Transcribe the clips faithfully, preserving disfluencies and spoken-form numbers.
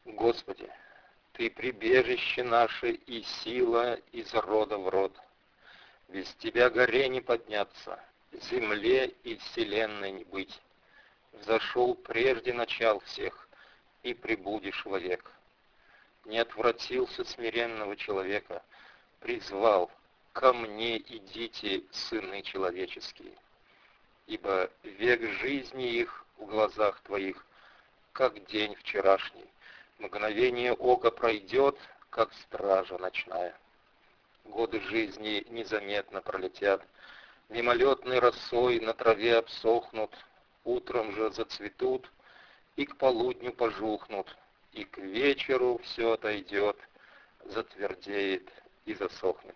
Господи, Ты прибежище наше и сила из рода в род. Без Тебя горе не подняться, земле и вселенной не быть. Взошел прежде начал всех, и прибудешь вовек. Не отвратился смиренного человека, призвал: ко мне идите, сыны человеческие. Ибо век жизни их в глазах Твоих, как день вчерашний. Мгновение ока пройдет, как стража ночная. Годы жизни незаметно пролетят, мимолетной росой на траве обсохнут, утром же зацветут и к полудню пожухнут, и к вечеру все отойдет, затвердеет и засохнет.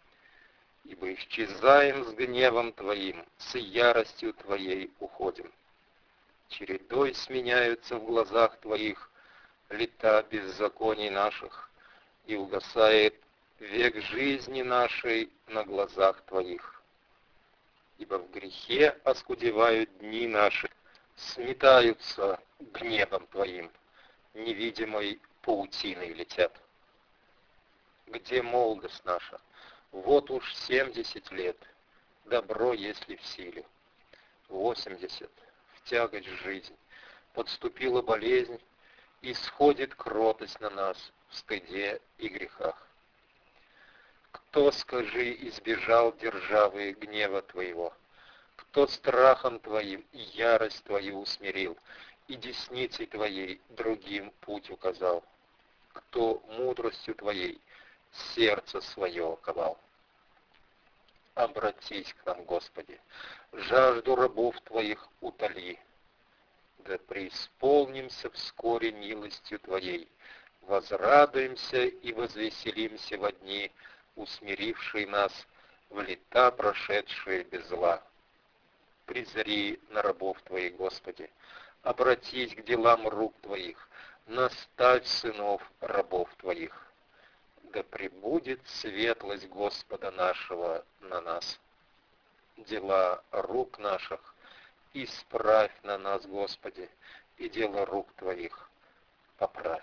Ибо исчезаем с гневом Твоим, с яростью Твоей уходим. Чередой сменяются в глазах Твоих лета беззаконий наших, и угасает век жизни нашей на глазах Твоих. Ибо в грехе оскудевают дни наши, сметаются гневом Твоим, невидимой паутиной летят. Где молодость наша? Вот уж семьдесят лет, добро, если в силе. Восемьдесят, в тягость жизнь, подступила болезнь, и сходит кротость на нас в стыде и грехах. Кто, скажи, избежал державы гнева Твоего? Кто страхом Твоим и ярость Твою усмирил, и десницей Твоей другим путь указал? Кто мудростью Твоей сердце свое оковал? Обратись к нам, Господи, жажду рабов Твоих утоли. Да преисполнимся вскоре милостью Твоей, возрадуемся и возвеселимся во дни, усмирившие нас в лета, прошедшие без зла. Призри на рабов Твоих, Господи, обратись к делам рук Твоих, наставь сынов рабов Твоих. Да пребудет светлость Господа нашего на нас. Дела рук наших исправь на нас, Господи, и дело рук Твоих поправь.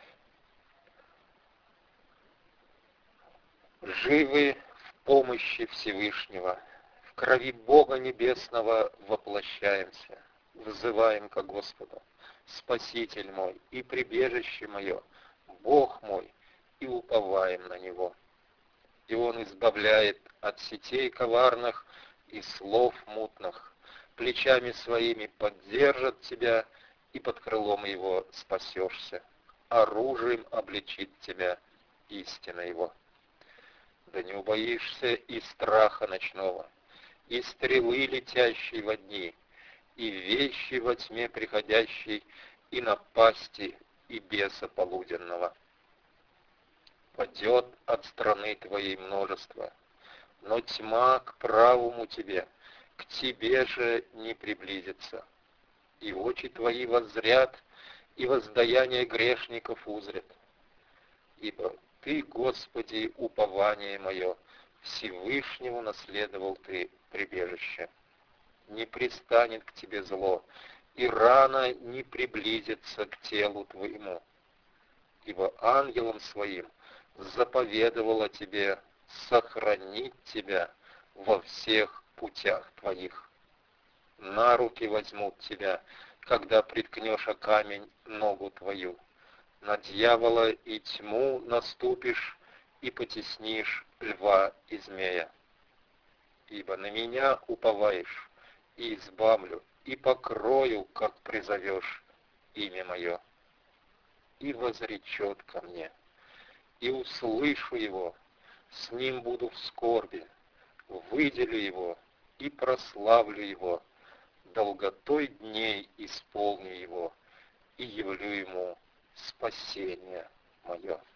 Живы в помощи Всевышнего, в крови Бога Небесного воплощаемся, взываем ко Господу: Спаситель мой и прибежище мое, Бог мой, и уповаем на Него. И Он избавляет от сетей коварных и слов мутных, плечами своими поддержит тебя, и под крылом Его спасешься, оружием обличит тебя истина Его. Да не убоишься и страха ночного, и стрелы, летящей во дни, и вещи во тьме приходящей, и напасти, и беса полуденного. Падет от страны Твоей множество, но тьма к правому Тебе, к Тебе же не приблизится. И очи Твои воззрят, и воздаяние грешников узрят. Ибо Ты, Господи, упование мое, Всевышнему наследовал Ты прибежище. Не пристанет к Тебе зло, и рана не приблизится к телу Твоему. Ибо ангелом Своим заповедовала Тебе сохранить Тебя во всех путях Твоих. На руки возьмут Тебя, когда приткнешь о камень ногу Твою. На дьявола и тьму наступишь, и потеснишь льва и змея. Ибо на Меня уповаешь, и избавлю, и покрою, как призовешь имя Мое. И возречет ко Мне, и услышу Его, с Ним буду в скорби, выделю Его и прославлю Его, долготой дней исполню Его и явлю Ему спасение Мое.